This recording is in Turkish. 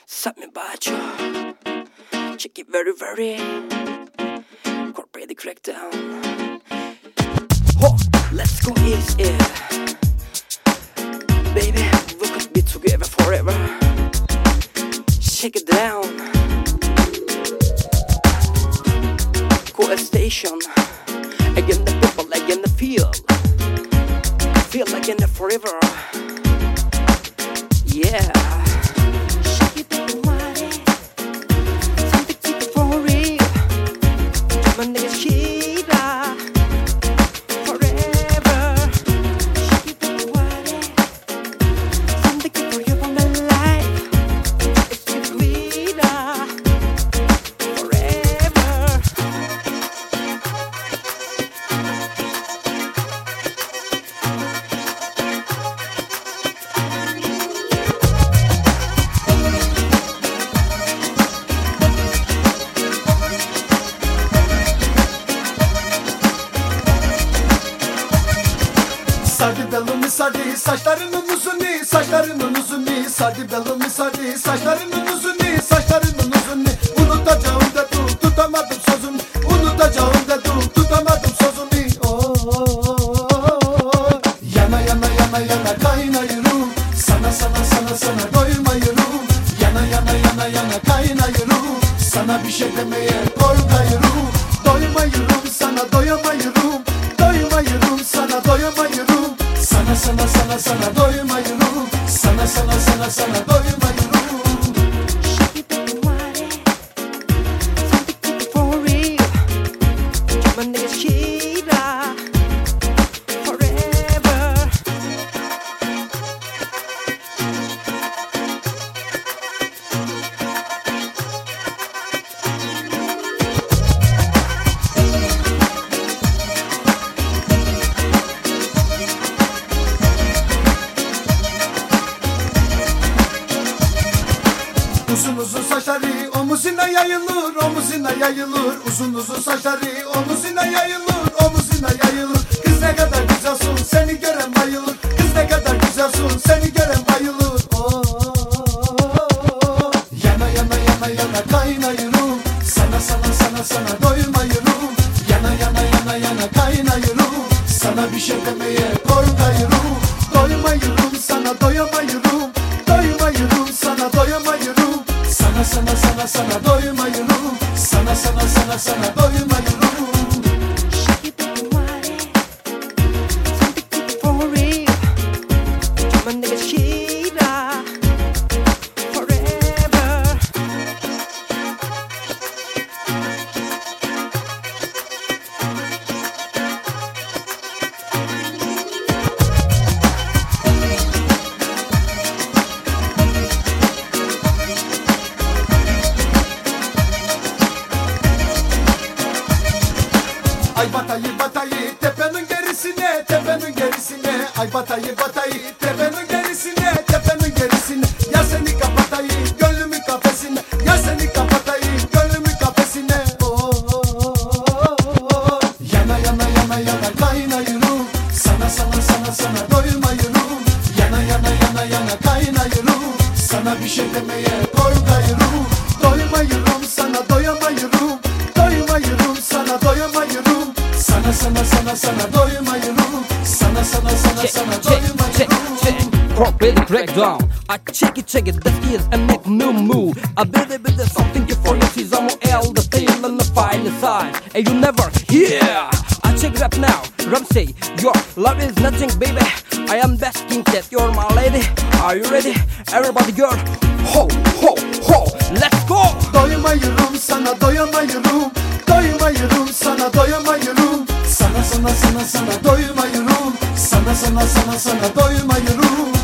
Set me bacho. Check it very, very. Corporate the crackdown. Oh, let's go easy. Baby, we could be together forever. Shake it down. Go a station. Again the people, again the feel. Feel like in the forever. Yeah. Shake it down, body. Something keep it for real. My nigga Sheila. Forever. Shake it down, body. Something keep for you for my life. It's Sheila. Forever. Sardı belimi sardı, saçlarının uzunu, saçlarının uzunu. Sardı belimi sardı, saçlarının uzunu, saçlarının uzunu. Unutacağım dedim, tutamadım sözümü. Unutacağım dedim, tutamadım sözümü. Oh, yana yana yana yana kaynayırım. Sana sana sana sana doymayırım. Yana yana yana yana kaynayırım. Sana bir şey demeye korkayırım. Doymayırım sana doyamayırım. Doymayırım sana doyamayırım. Sana sana sana sana doymayırım. Sana sana sana sana doymayırım. Shake it down, body. Something keep it for real. My nigga Sheila. Forever. Uzun uzun saçları omuzuna yayılır, omuzuna yayılır. Uzun uzun saçları omuzuna yayılır, omuzuna yayılır. Kız ne kadar güzelsin, seni gören bayılır. Kız ne kadar güzelsin, seni gören bayılır. Oh, yana yana yana yana kaynayırım. Sana sana sana sana doymayırım. Yana yana yana yana kaynayırım. Sana bir şey demeye korkayırım. Doymayırım sana doyamayırım. Doymayırım sana doyamayırım. Sana sana sana sana doymayırım. Sana sana sana sana doymayırım. Shake it down, body. Something keep it for real. My nigga Sheila. Forever. Ay batayı batayı tepenin gerisine, tepenin gerisine. Ay batayı batayı tepenin gerisine, tepenin gerisine. Ya seni kapatayı gönlümün kafesine. Ya seni kapatayı gönlümün kafesine. Oh, yana yana yana yana kaynayırım. Sana sana sana sana doymayırım. Yana yana yana yana kaynayırım. Sana bir şey demeye korkayırım. Doymayırım sana doyamayırım. Doymayırım sana doyamayırım. Sana sana sana sana doymayırım. Sana sana sana sana doymayırım. Corporate crackdown. I check it, that is a make new move. I bit of something for you, see some L, the tail and the final sign. And you never hear. I check rap now, rap say, your love is nothing, baby. I am best king that you're my lady. Are you ready? Everybody girl, ho, ho, ho, let's go. Doymayırım sana doyamayırım. Doymayırım sana doyamayırım. Sana sana sana sana doymayırım. Sana sana sana sana doymayırım.